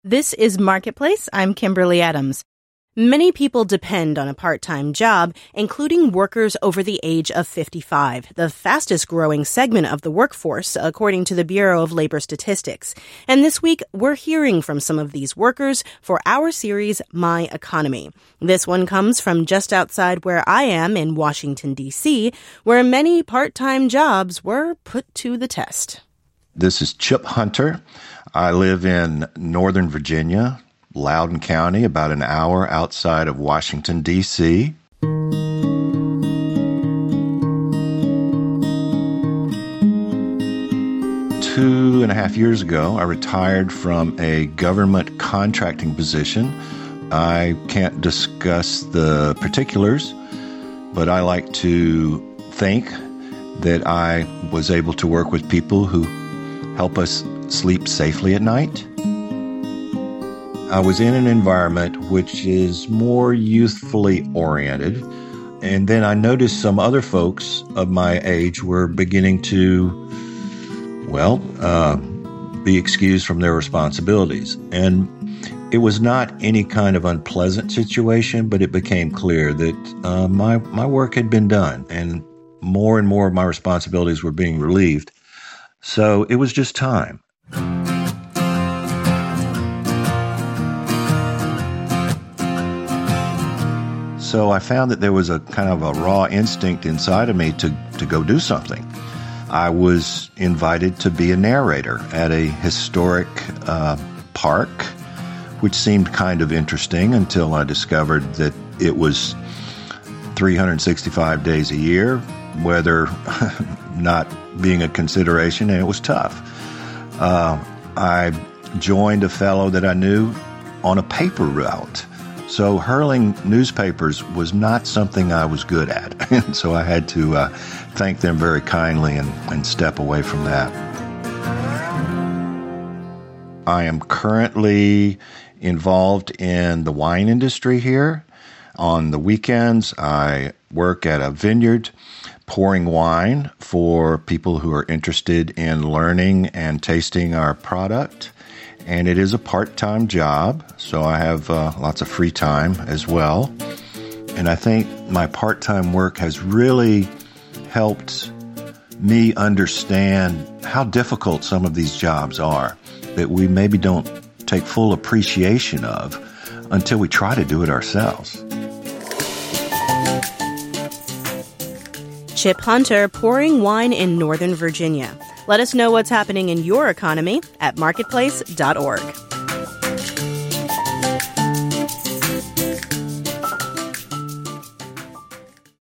This is Marketplace. I'm Kimberly Adams. Many people depend on a part-time job, including workers over the age of 55, the fastest growing segment of the workforce, according to the Bureau of Labor Statistics. And this week, we're hearing from some of these workers for our series, My Economy. This one comes from just outside where I am in Washington, D.C., where many part-time jobs were put to the test. This is Chip Hunter. I live in Northern Virginia, Loudoun County, about an hour outside of Washington, D.C. 2.5 years ago, I retired from a government contracting position. I can't discuss the particulars, but I like to think that I was able to work with people who help us sleep safely at night. I was in an environment which is more youthfully oriented, and then I noticed some other folks of my age were beginning to, be excused from their responsibilities. And it was not any kind of unpleasant situation, but it became clear that my work had been done, and more of my responsibilities were being relieved. So it was just time. So I found that there was a kind of a raw instinct inside of me to go do something. I was invited to be a narrator at a historic park, which seemed kind of interesting until I discovered that it was 365 days a year, weather not being a consideration, and it was tough. I joined a fellow that I knew on a paper route. So hurling newspapers was not something I was good at. And so I had to thank them very kindly and step away from that. I am currently involved in the wine industry here. On the weekends, I work at a vineyard pouring wine for people who are interested in learning and tasting our product. And it is a part-time job, so I have lots of free time as well. And I think my part-time work has really helped me understand how difficult some of these jobs are that we maybe don't take full appreciation of until we try to do it ourselves. Chip Hunter pouring wine in Northern Virginia. Let us know what's happening in your economy at marketplace.org.